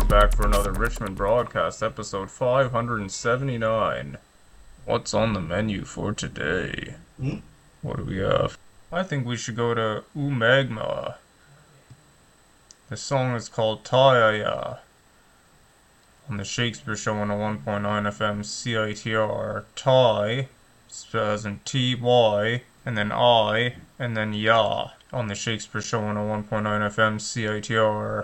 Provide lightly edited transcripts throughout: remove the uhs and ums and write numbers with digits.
back for another Richmond Broadcast, episode 579. What's on the menu for today? What do we have? I think we should go to Umagma. The song is called Tayaya. On the Shakespeare Show on 101.9 FM CITR. Ty, as in T-Y, and then I, and then Ya. On the Shakespeare Show on 101.9 FM CITR.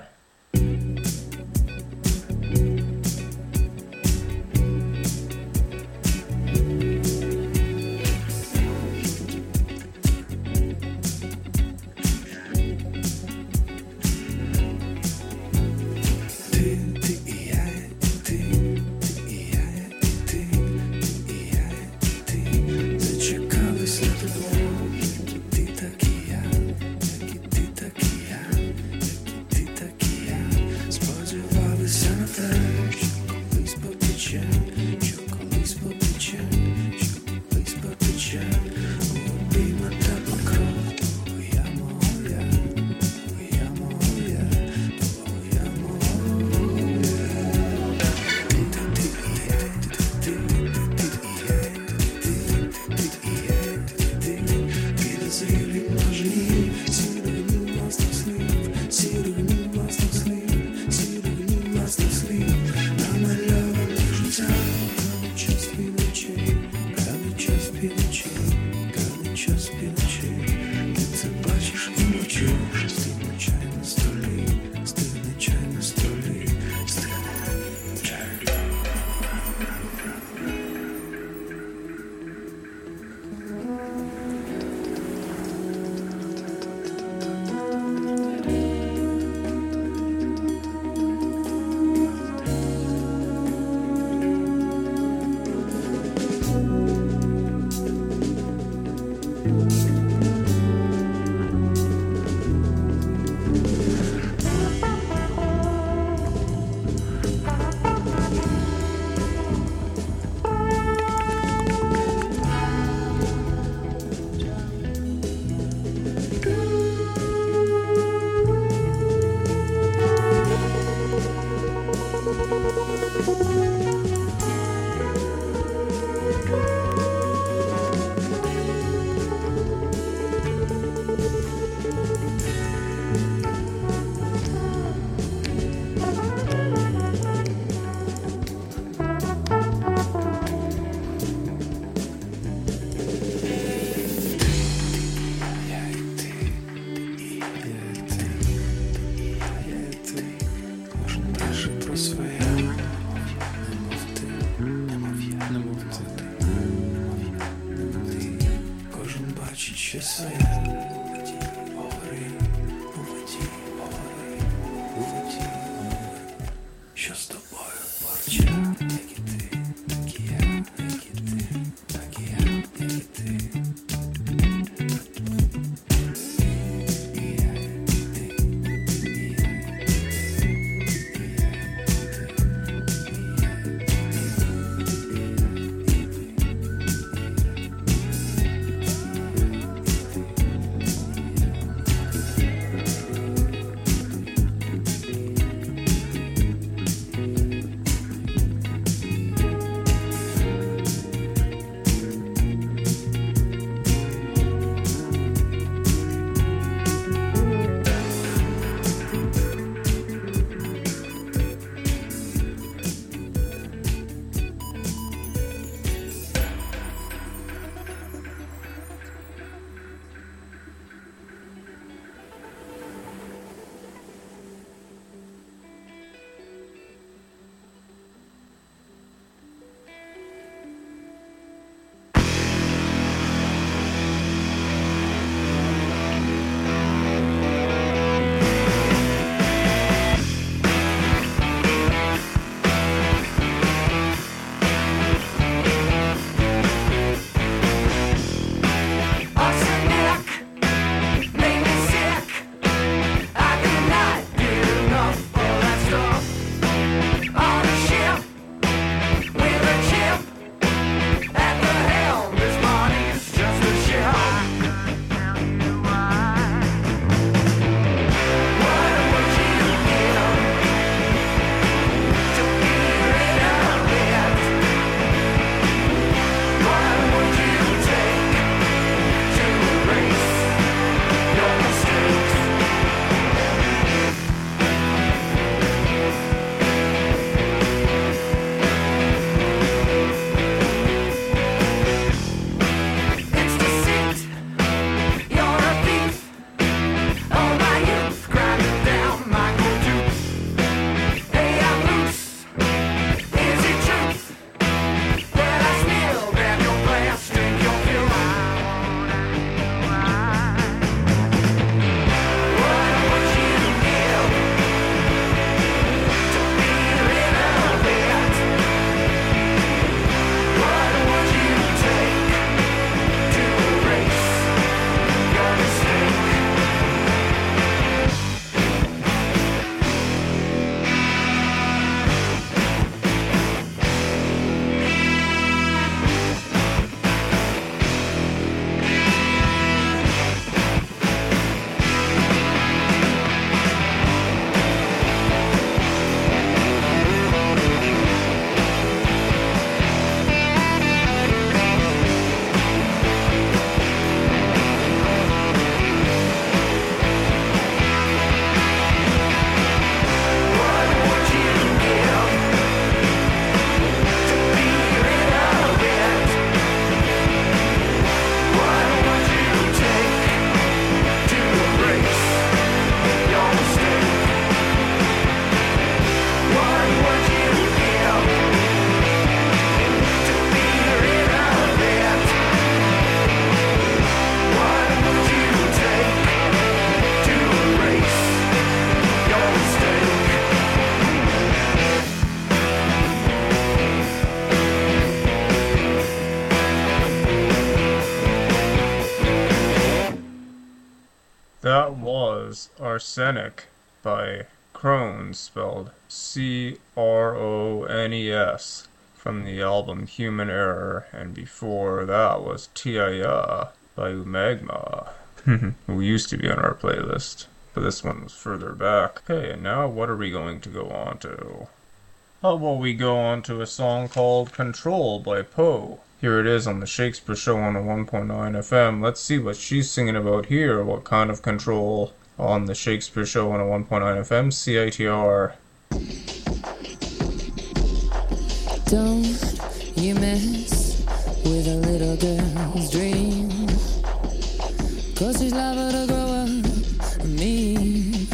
That was Arsenic by Crones, spelled Crones, from the album Human Error, and before that was Tia by Umagma, who used to be on our playlist, but this one was further back. Okay, and now what are we going to go on to? How about we go on to a song called Control by Poe? Here it is on the Shakespeare Show on a 1.9 FM. Let's see what she's singing about here. What kind of control on the Shakespeare Show on a 1.9 FM? CITR. Don't you mess with a little girl's dream, 'cause she's liable to grow up mean.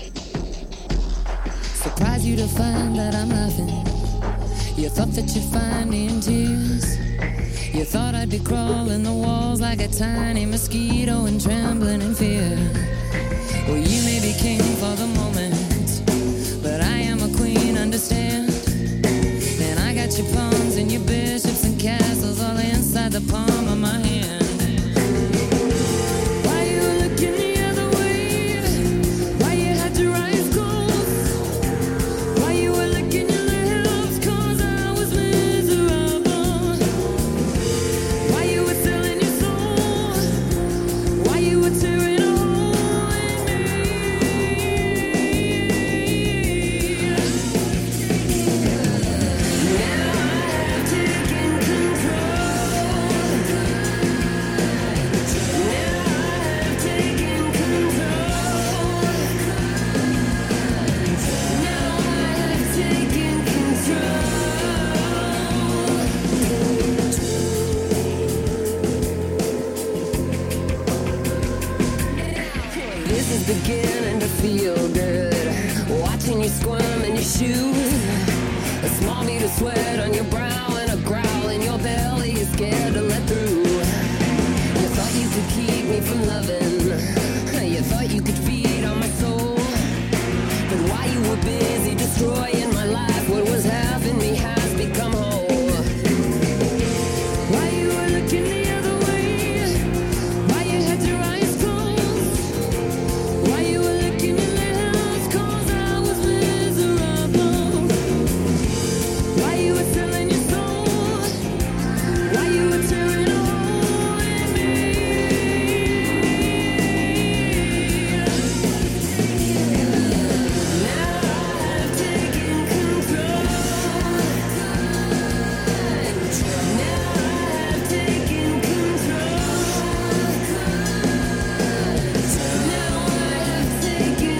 Surprise you to find that I'm laughing. You thought that you'd find me in tears. You thought I'd be crawling the walls like a tiny mosquito and trembling in fear. Well, you may be king for the moment, but I am a queen, understand? And I got your pawns and your bishops and castles all inside the palm of my hand. Why you looking the other way? Why you had your eyes closed? Why you were licking your lips? 'Cause I was miserable. Why you were selling your soul? Why you were tearing a hole in me? Now I have taken control. Now I have taken control. Now I have taken control. This is beginning to feel good. Watching you squirm in your shoes. A small bead of sweat on your brow and a growl in your belly you're scared to let through. You thought you could keep me from loving. You thought you could feed on my soul. But while you were busy destroying my life, what was half in me has become whole. Why you were looking the other way? Why you had your eyes closed? Why you were licking your lips? 'Cause I was miserable. Why you were selling your soul? Why you were tearing a hole in me? Now I have taken control. Now I have taken control. Now I have taken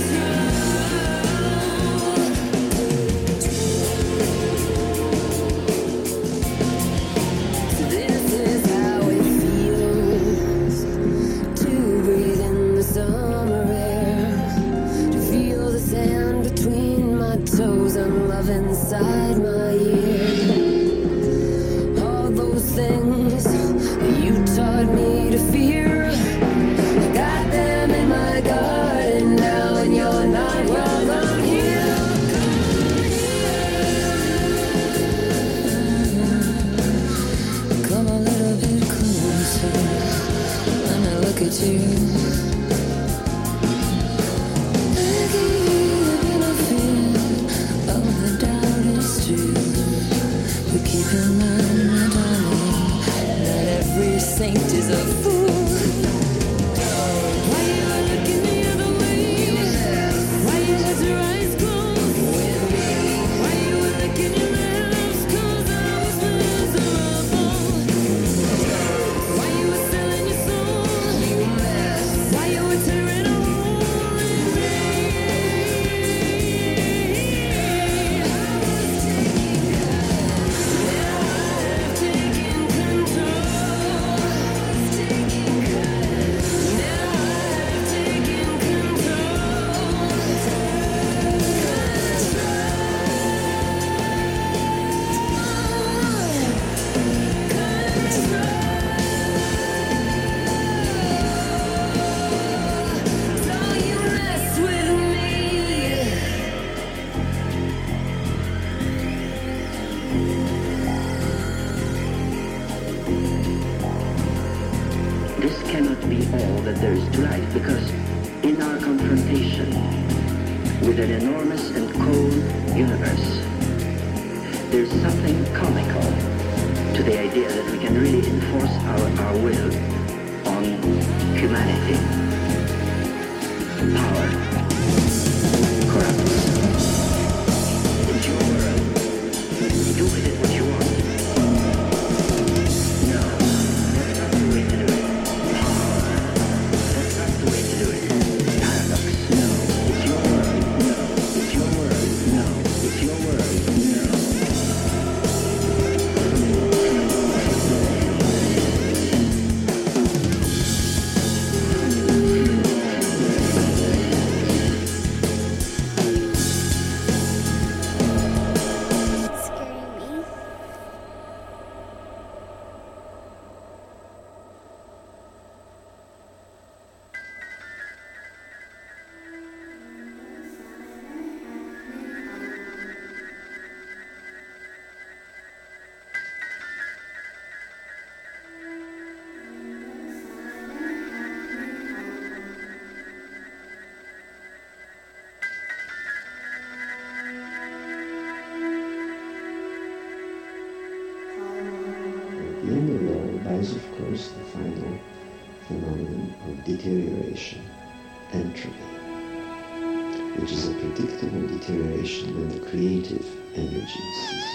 control. This is how it feels to breathe in the summer air, to feel the sand between my toes and love inside my ear. All those things you taught me to fear, I got them in my garden now, and you're not welcome here. Come a little bit closer, let me look at you. I give you the benefit of the doubt, it's with an enormous and cold universe. There's something comical to the idea that we can really enforce our will on humanity. Power corrupts. It's your world. Do with it what you want. No, that's not the way to do it. Power. That's not the way to do it. Paradox. No, it's your world. No, it's your world. No, it's your world. No. Beyond the law lies, of course, the final phenomenon of deterioration, entropy, which is a predictable deterioration when the creative energy ceases.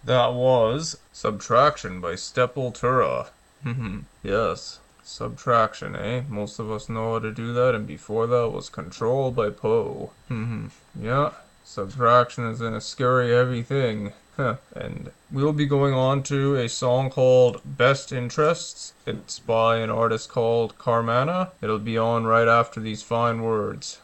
That was Subtraction by Sepultura. Yes, subtraction, eh? Most of us know how to do that, and before that was Control by Poe. Yeah, subtraction is a scary, heavy thing. And we'll be going on to a song called Best Interests. It's by an artist called Carmana. It'll be on right after these fine words.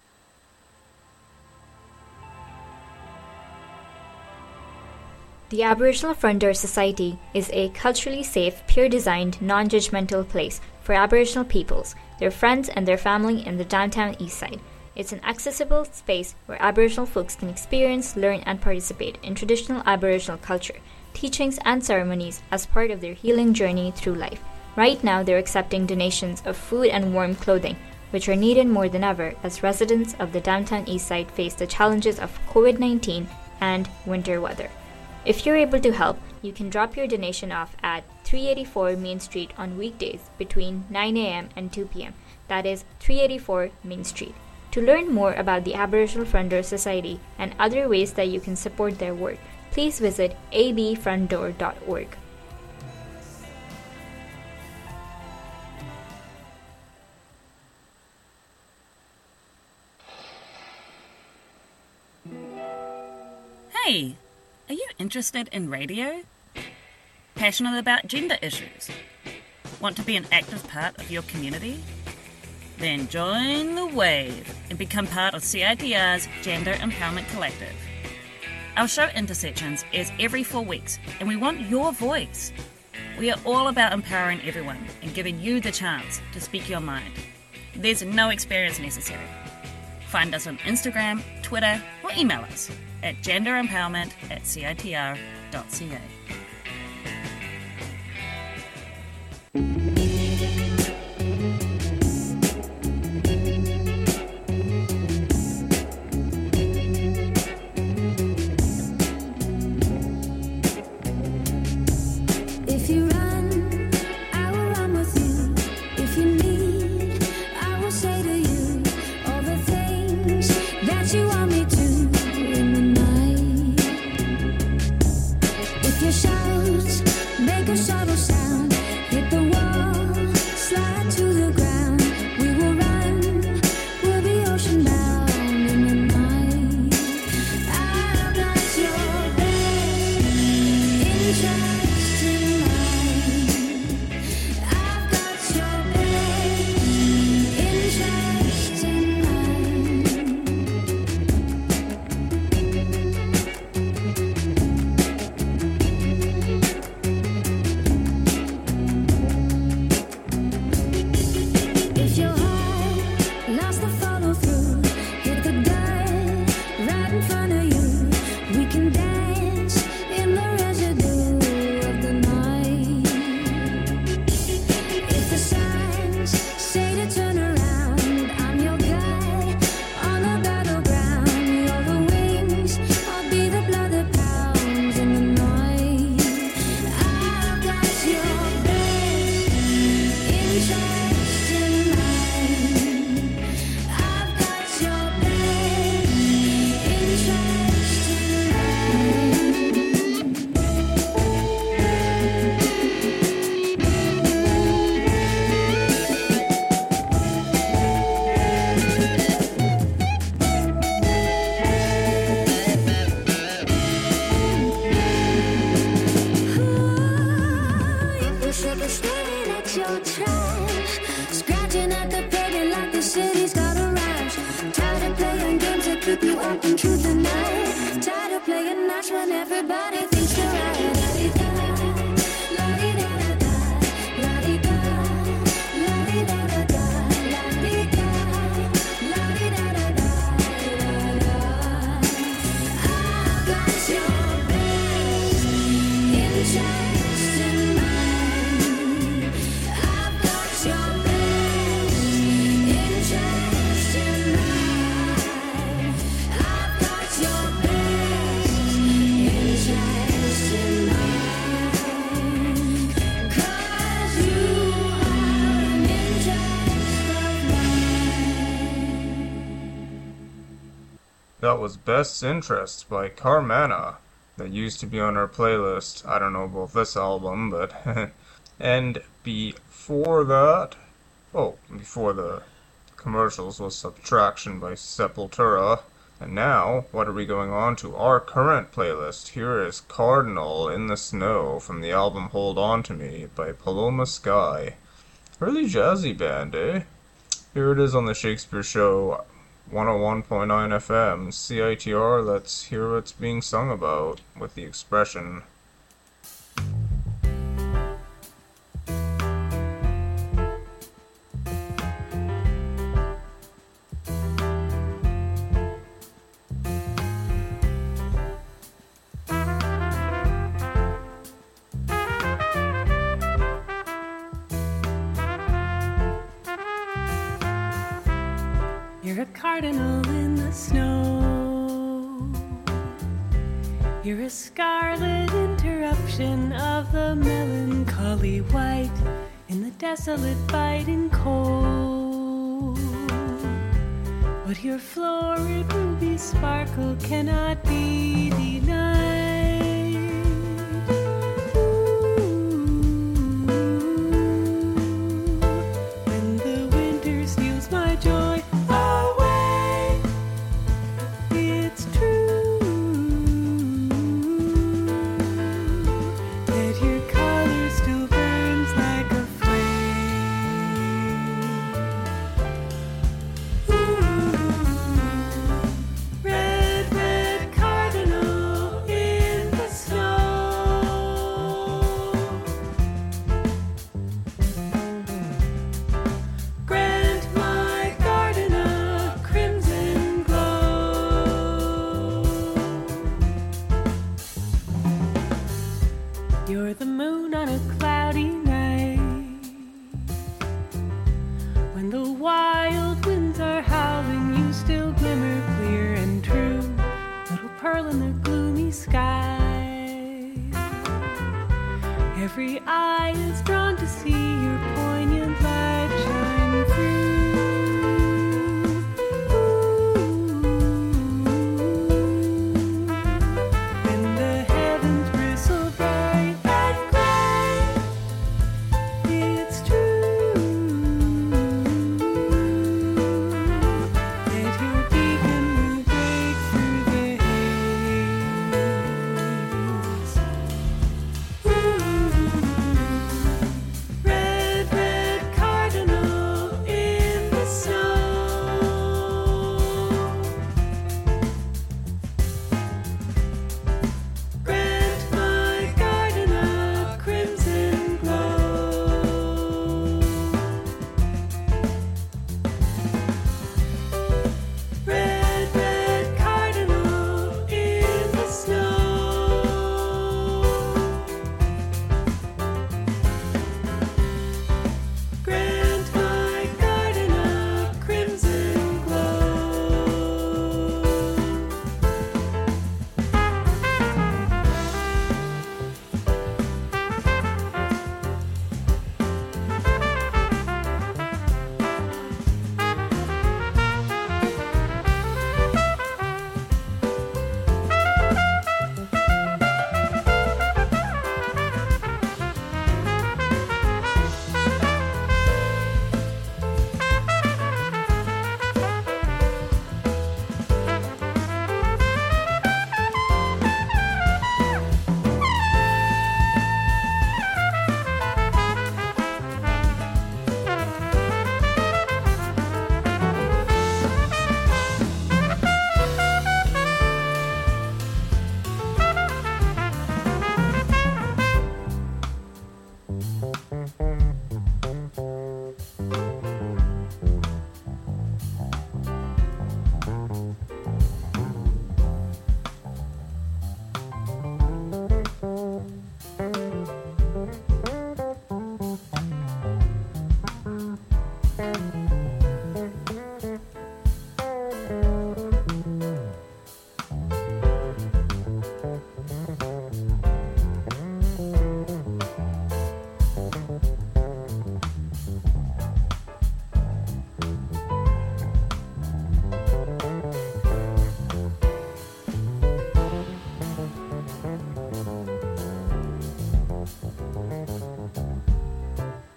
The Aboriginal Front Door Society is a culturally safe, peer-designed, non-judgmental place for Aboriginal peoples, their friends and their family in the downtown east side. It's an accessible space where Aboriginal folks can experience, learn and participate in traditional Aboriginal culture, teachings and ceremonies as part of their healing journey through life. Right now they're accepting donations of food and warm clothing, which are needed more than ever as residents of the downtown east side face the challenges of COVID-19 and winter weather. If you're able to help, you can drop your donation off at 384 Main Street on weekdays between 9 a.m. and 2 p.m. That is 384 Main Street. To learn more about the Aboriginal Front Door Society and other ways that you can support their work, please visit abfrontdoor.org. Hey, are you interested in radio? Passionate about gender issues? Want to be an active part of your community? Then join the wave and become part of CITR's Gender Empowerment Collective. Our show Intersections airs every 4 weeks, and we want your voice. We are all about empowering everyone and giving you the chance to speak your mind. There's no experience necessary. Find us on Instagram, Twitter, or email us at genderempowerment@citr.ca. If you run, I will run with you. If you need, I will say to you all the things that you want me to in the night. If you shout, make a shuttle sound, hit the wall, slide to the ground. We will run, we'll be ocean bound in the night. I've got your best interest in mind. I've got your best interest in mind. If your heart lost the follow through, hit the dirt right in front of you. We can dance in the residue of the night. If the signs say to turn around, I'm your guide on the battleground. You're the wings, I'll be the blood that pounds in the night. I've got your best interest in mind. I've got your best interest in You should be staring at your trash, scratching at the pavement like the city's got a rash. Tired of playing games that keep you up into the night. Tired of playing nice when everybody thinks they're right. La-di-da, la-di-da-da-da, la-di-da, la-di-da-da-da, la-di-da, la-di-da-da-da, la-la. I've got your best interest in mind. I've got your best interest in mind. I've got your best interest in mind. 'Cause you are an interest of mine. That was Best Interests by Carmana. that used to be on our playlist. I don't know about this album, but... and before that... Oh, before the commercials was Subtraction by Sepultura. And now, what are we going on to? Our current playlist. Here is Cardinal in the Snow from the album Hold On To Me by Paloma Sky. Really jazzy band, eh? Here it is on the Shakespeare Show, 101.9 FM, CITR. Let's hear what's being sung about with the expression. You're a cardinal in the snow. You're a scarlet interruption of the melancholy white in the desolate biting cold. What your florid ruby sparkle cannot be denied. When the winter steals my joy away, it's true that your color still burns like a flame. Red, red cardinal in the snow. Grant my garden a crimson glow. You're the moon on a cloudy night, when the wild winds are howling, you still glimmer clear and true, little pearl in the gloomy sky. Every eye is drawn to see your poignant light shine through. When the heavens bristle bright and gray, it's true that your beacon will break through the haze. Red, red cardinal in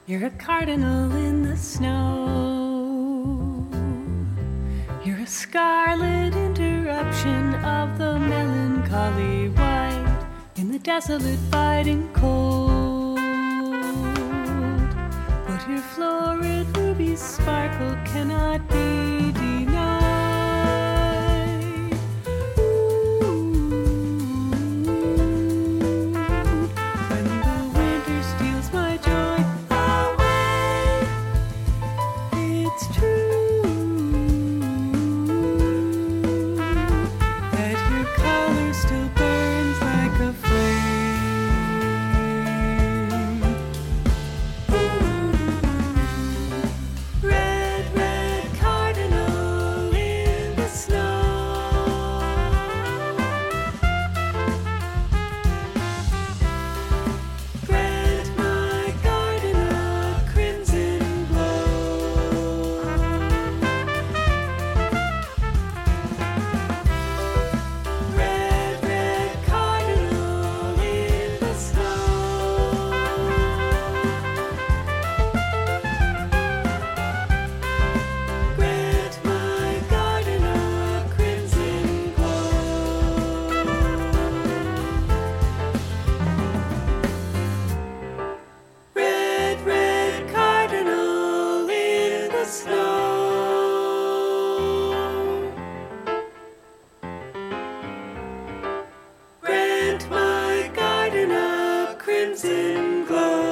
You're a cardinal in the snow. You're a scarlet interruption of the melancholy white in the desolate biting cold. But your florid ruby sparkle cannot be denied. When the winter steals my joy away, it's true that your color still burns like a flame. Red, red cardinal in the snow. Grant my garden a crimson glow. Red, red cardinal in the snow. Grant my garden a crimson glow. Red, red cardinal in the snow. Grant my garden a crimson glow.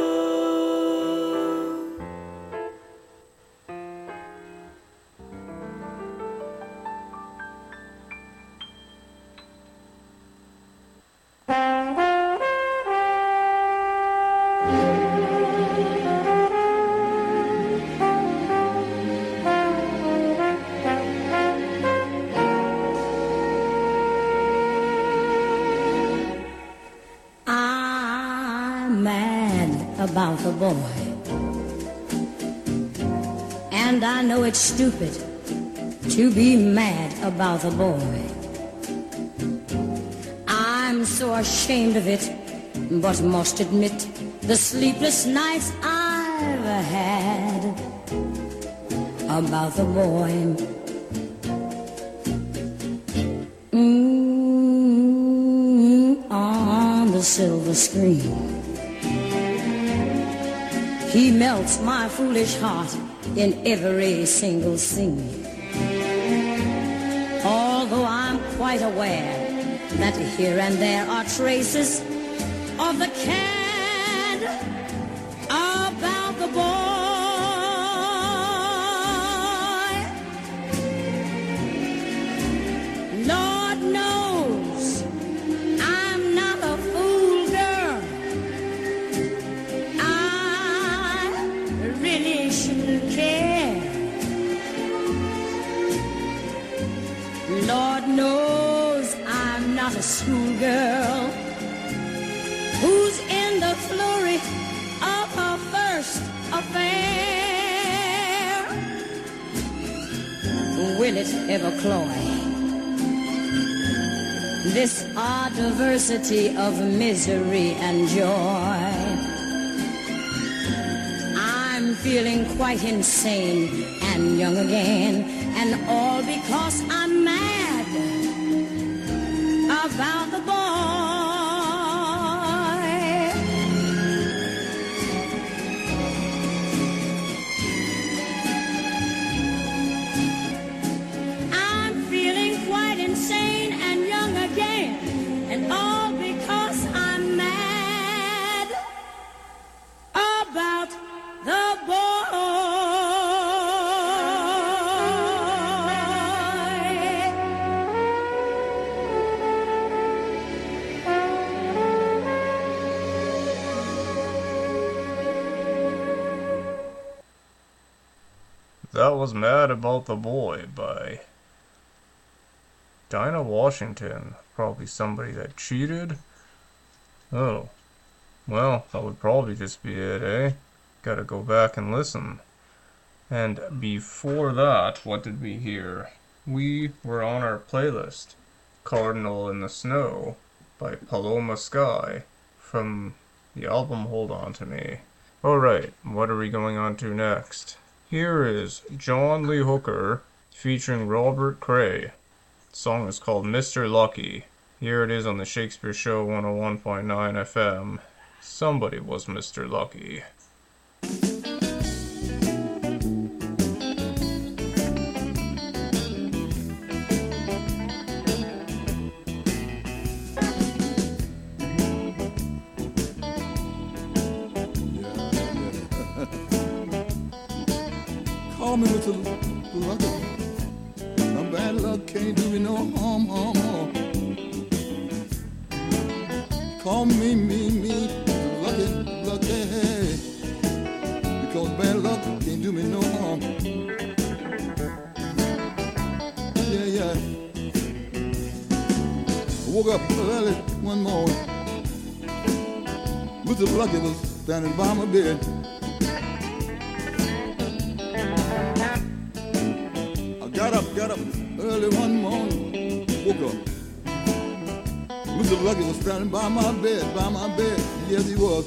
I'm mad about the boy, and I know it's stupid to be mad about the boy. I'm so ashamed of it, but must admit the sleepless nights I've had about the boy. On the silver screen, he melts my foolish heart in every single scene. Although I'm quite aware that here and there are traces of the cad about the boy. Lord knows I'm not a fool girl. I really shouldn't care. Lord knows I'm not a schoolgirl who's in the flurry of her first affair. Will it ever cloy this odd diversity of misery and joy? I'm feeling quite insane and young again, and all because I'm mad about the boy. I'm feeling quite insane and young again, and all because I'm mad about the boy. That was Mad About the Boy by Dinah Washington. Probably somebody that cheated. Oh. Well, that would probably just be it, eh? Gotta go back and listen. And before that, what did we hear? We were on our playlist, Cardinal in the Snow by Paloma Sky from the album Hold On To Me. Alright, what are we going on to next? Here is John Lee Hooker featuring Robert Cray. The song is called Mr. Lucky. Here it is on the Shakespeare Show 101.9 FM. Somebody was Mr. Lucky. Call me Mr. Lucky. My bad luck can't do me no harm. Call me, lucky, because bad luck can't do me no harm. Yeah. I woke up early one morning. Mr. Lucky was standing by my bed. I got up early one morning, woke up. Mr. Lucky was standing by my bed. Yes, he was.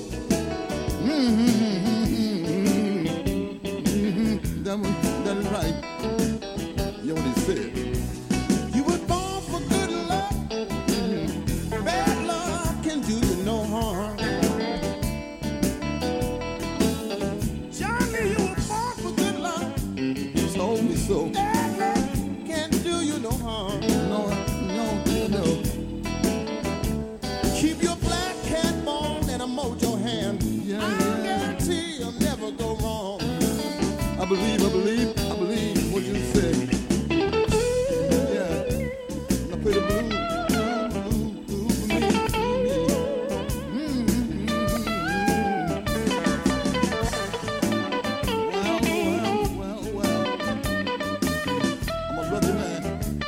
That is right. Yeah, what he said. You were born for good luck. Bad luck can do you no harm. Johnny, you were born for good luck. He told me so. Bad luck can do you no harm. No. Keep your black cat bone and a mojo hand. I guarantee you'll never go wrong. I believe what you say. Yeah. Now play the blues for me. Well. I'm a lucky man.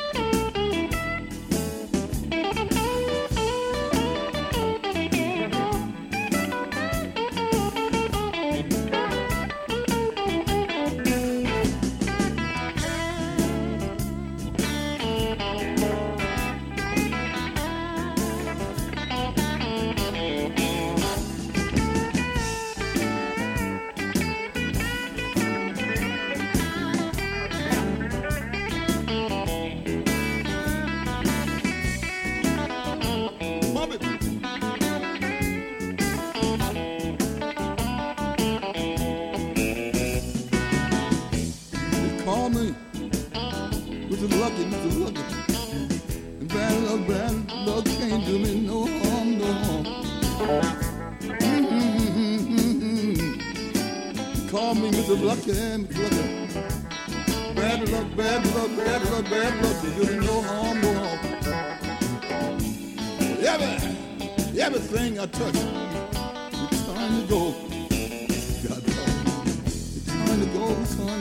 Call me Mr. Lucky. And bad luck can't do me no harm. Call me Mr. Lucky. Bad luck can't do me no harm. Everything I touch, it's time to go. God, it's time to go.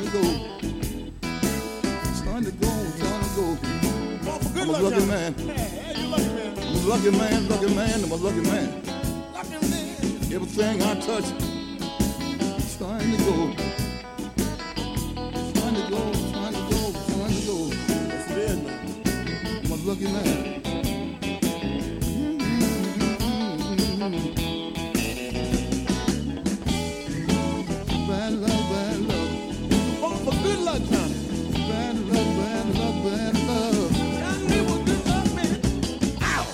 I'm a lucky man. I'm a lucky man. Everything I touch, it's time to go. That's it, man. I'm a lucky man. Bad luck. Oh, for good luck, Johnny. Bad luck. Johnny was good luck, man. Ow!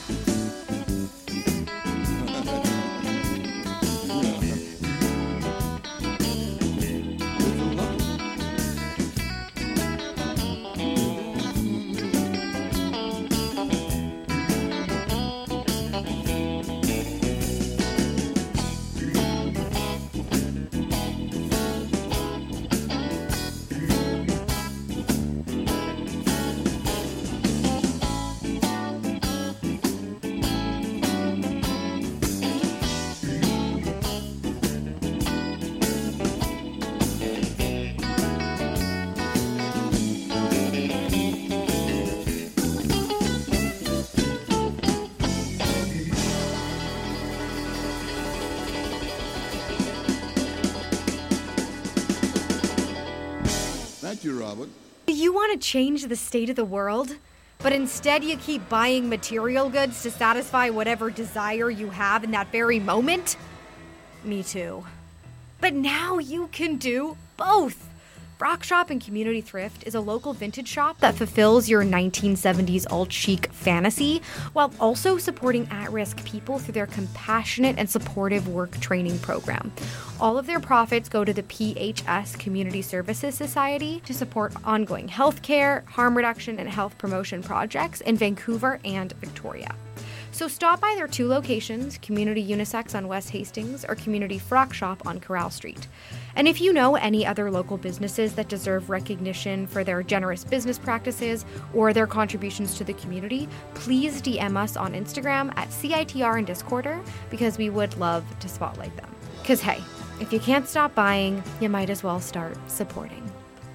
Thank you, Robert. You want to change the state of the world, but instead you keep buying material goods to satisfy whatever desire you have in that very moment? Me too. But now you can do both. Frock Shop and Community Thrift is a local vintage shop that fulfills your 1970s alt-chic fantasy while also supporting at-risk people through their compassionate and supportive work training program. All of their profits go to the PHS Community Services Society to support ongoing healthcare, harm reduction, and health promotion projects in Vancouver and Victoria. So stop by their 2 locations, Community Unisex on West Hastings or Community Frock Shop on Corral Street. And if you know any other local businesses that deserve recognition for their generous business practices or their contributions to the community, please DM us on Instagram at CITR and Discorder because we would love to spotlight them. Because hey, if you can't stop buying, you might as well start supporting.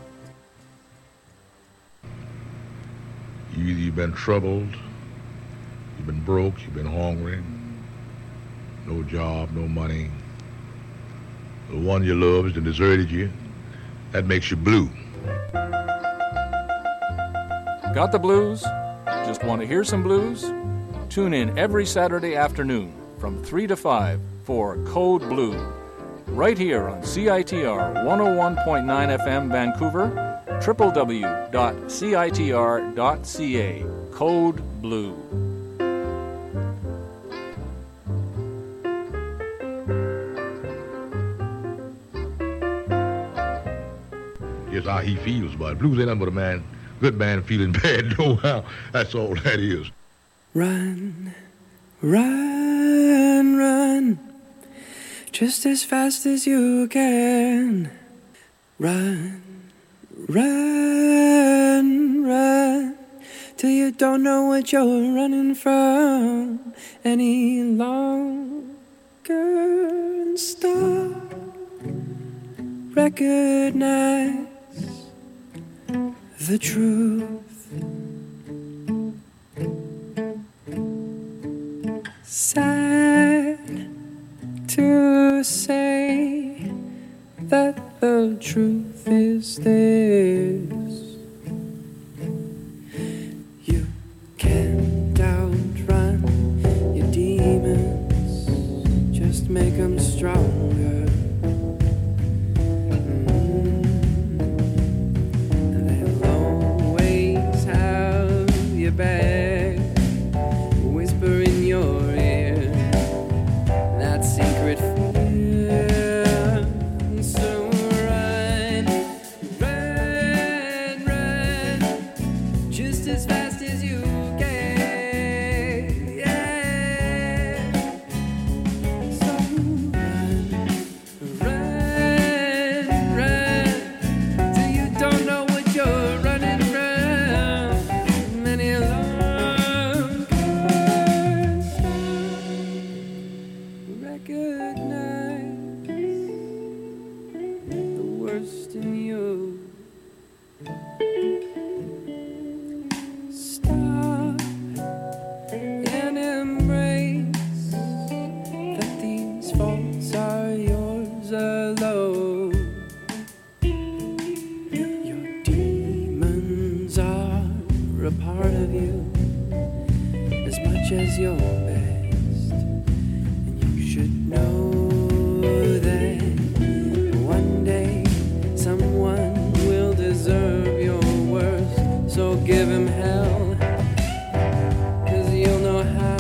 Either you've been troubled, you've been broke, you've been hungry, no job, no money. The one you loved and deserted you, that makes you blue. Got the blues? Just want to hear some blues? Tune in every Saturday afternoon from 3 to 5 for Code Blue, right here on CITR 101.9 FM Vancouver, www.citr.ca. Code Blue. Here's how he feels about it. Blues ain't nothing but a man, good man feeling bad, no how. That's all that is. Run, run, run, just as fast as you can. Run, run, run, till you don't know what you're running from any longer. And stop, recognize the truth. Sad to say that the truth is this: you can't outrun your demons, just make them stronger. They'll always have your back, whisper in your ear that secret fear. So run, run, run, just as fast as you can. Yeah. So run, run, till you don't know what you're running from any longer. Recognize the worst in you. Stop and embrace that these faults are yours alone. Your demons are a part of you as much as your best, and you should know that one day someone will deserve your worst. So give him hell, 'cause you'll know how.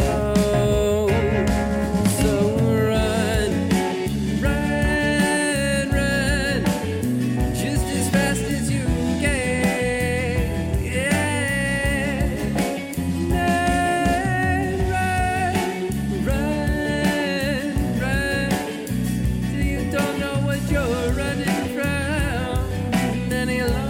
So run, run, run, just as fast as you can. Yeah. Run, run, till you don't know what you're running from any longer.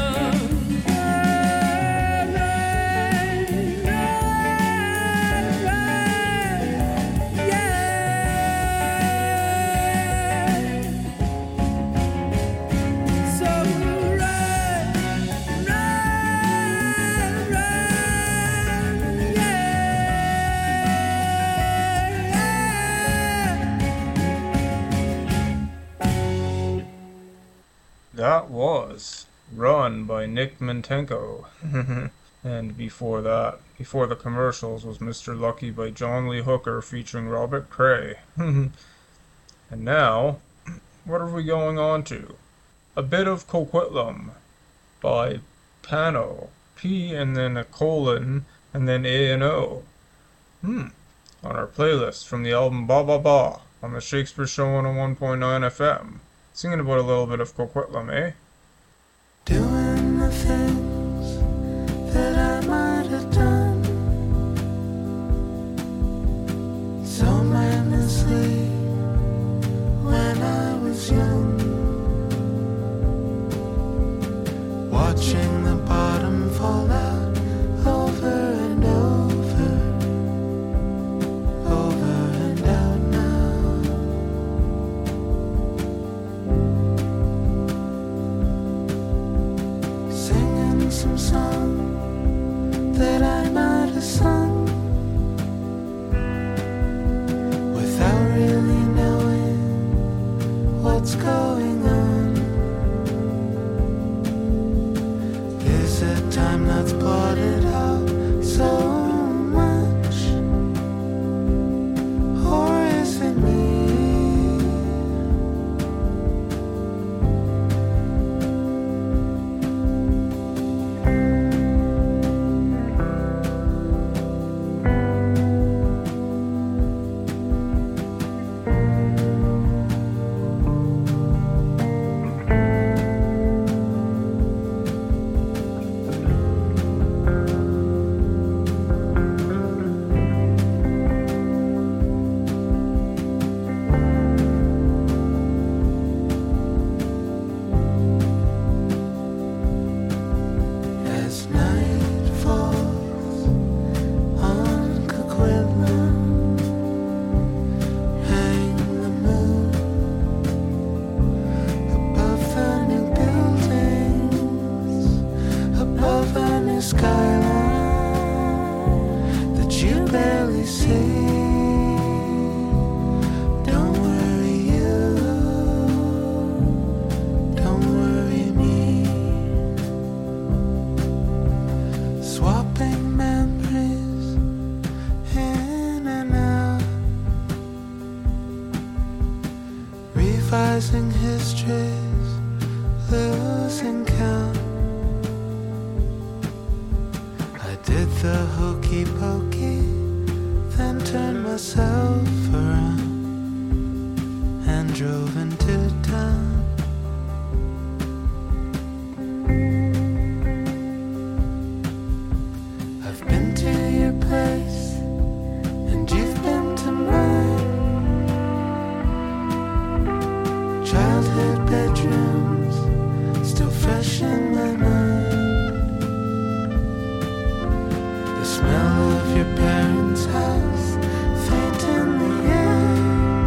That was Run by Nick Mentenko. And before that, before the commercials, was Mr. Lucky by John Lee Hooker featuring Robert Cray. And now, what are we going on to? A Bit of Coquitlam by Pano. P and then a colon and then A and O. On our playlist from the album Ba Ba Ba on the Shakespeare Show 101.9 FM. Singing about a little bit of Coquitlam, eh? Doing the things that I might have done so mindlessly when I was young, watching the bottom fall out over and over, over and out now. Singing some song that I might have sung without really knowing what's going on. Is it time that's blotted out so much, or is it me? As night falls on Coquitlam, hang the moon above the new buildings, above a new skyline that you barely see. Don't worry you, don't worry me. Swapping memories in and out, revising histories, losing count. I did the hokey pokey, then turned myself around and drove into town. I've been to your place, and you've been to mine. Childhood bedrooms, still fresh in my mind. The smell of your parents' house, faint in the air.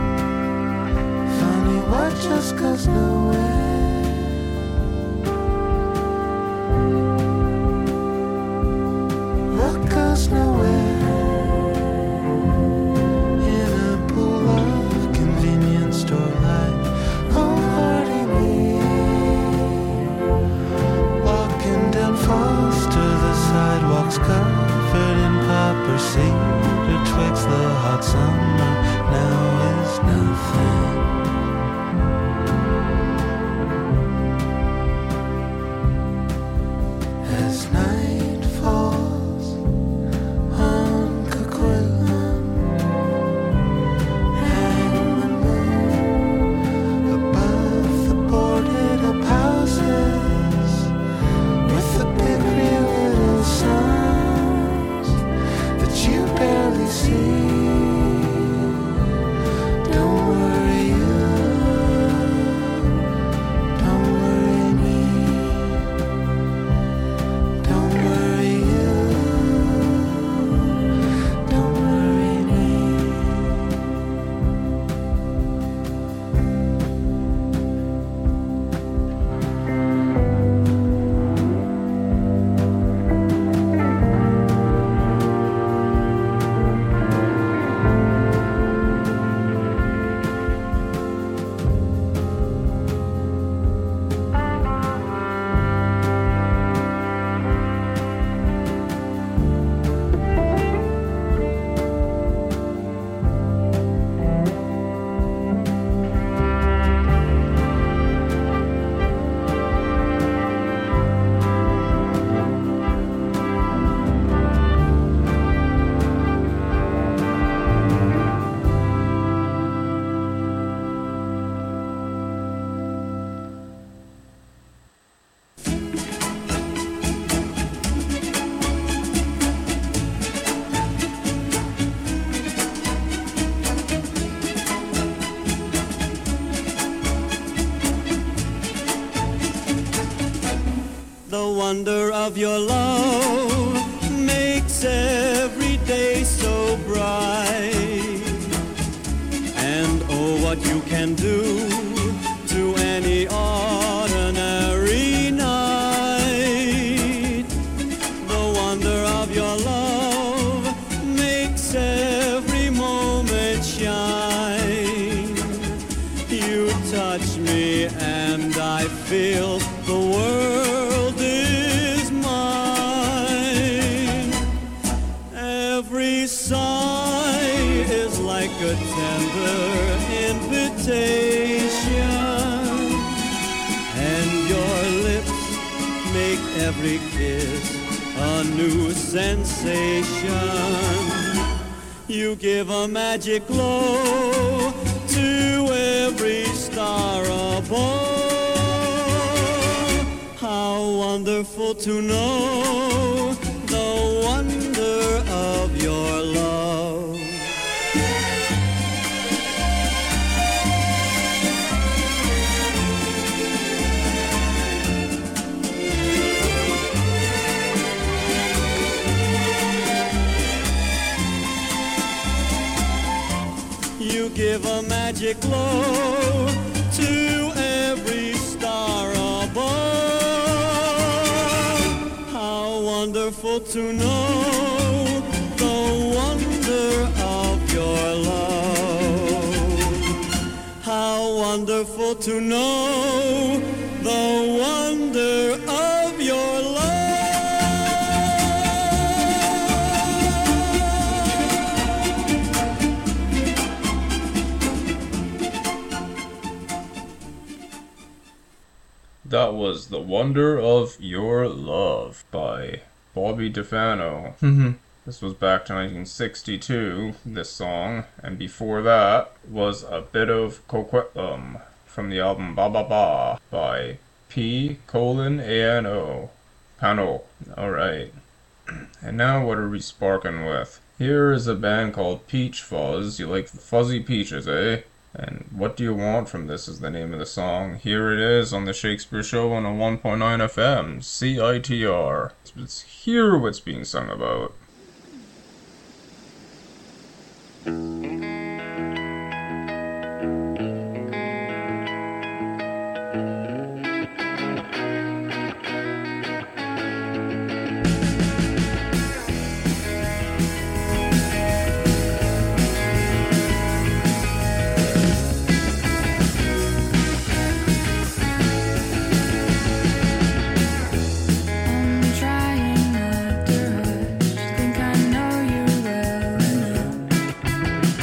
Funny what just goes nowhere. What goes nowhere in a pool of convenience store light. Oh, Lordy me, walking down Foster, the sidewalks covered in popper seed betwixt the hot summer now is nothing. As night falls on Coquitlam, hang the moon above the boarded up houses with the pickery little signs that you barely see. wonder of your love makes every day so bright. And oh, what you can do to any ordinary night. The wonder of your love makes every moment shine. You touch me and I feel the world is mine. Every sigh is like a tender invitation, and your lips make every kiss a new sensation. You give a magic glow to every star above. How wonderful to know the wonder of your love. You give a magic glow to every star above. How wonderful to know the wonder of your love. How wonderful to know the wonder of your love. That was The Wonder of Your Love by Bobby DeFano. This was back to 1962, this song, and before that was a bit of Coquitlam from the album Ba Ba Ba by P::ANO. Pano. Alright. And now what are we sparking with? Here is a band called Peach Fuzz. You like fuzzy peaches, eh? And What Do You Want From This is the name of the song. Here it is on the Shakespeare Show on a 1.9 FM, CITR. Let's hear what's being sung about. Trying not to rush, think I know you well enough.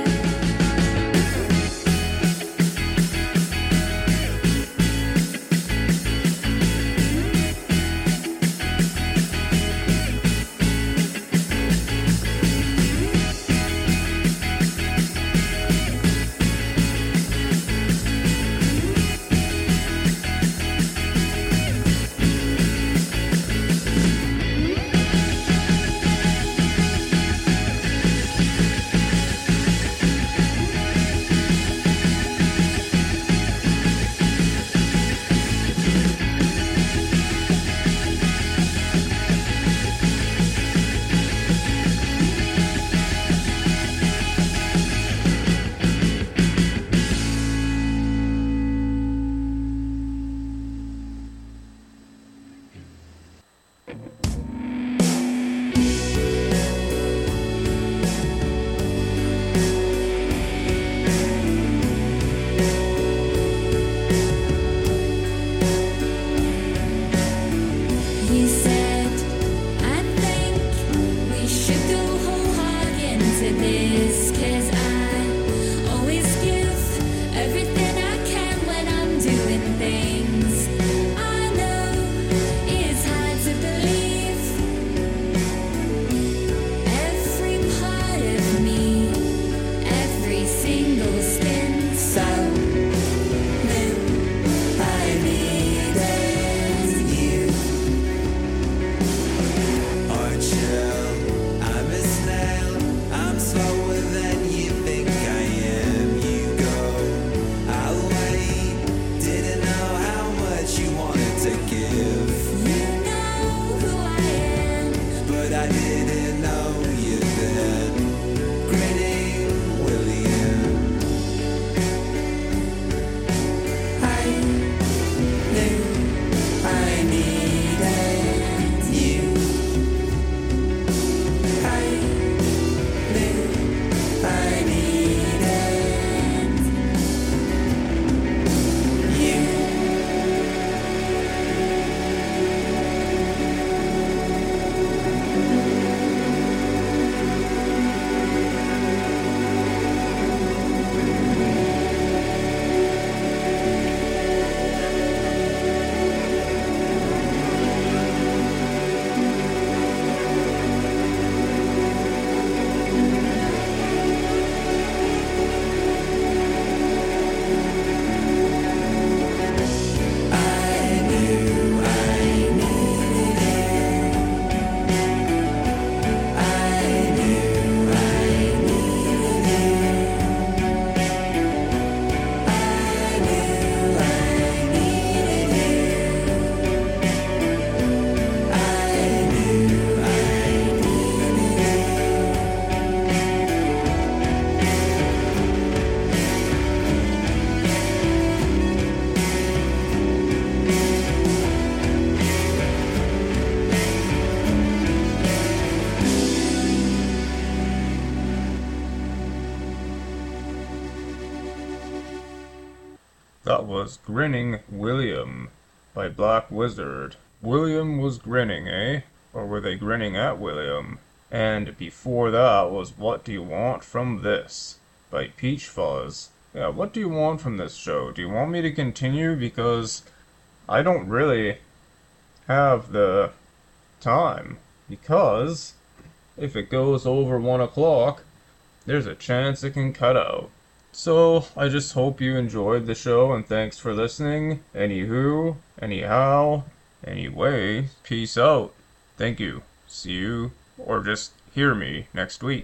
That was Grinning William by Black Wizard. William was grinning, eh? Or were they grinning at William? And before that was What Do You Want From This by Peach Fuzz. Yeah, what do you want from this show? Do you want me to continue? Because I don't really have the time. Because if it goes over 1 o'clock, there's a chance it can cut out. So, I just hope you enjoyed the show, and thanks for listening. Anywho, anyhow, anyway, peace out. Thank you. See you, or just hear me next week.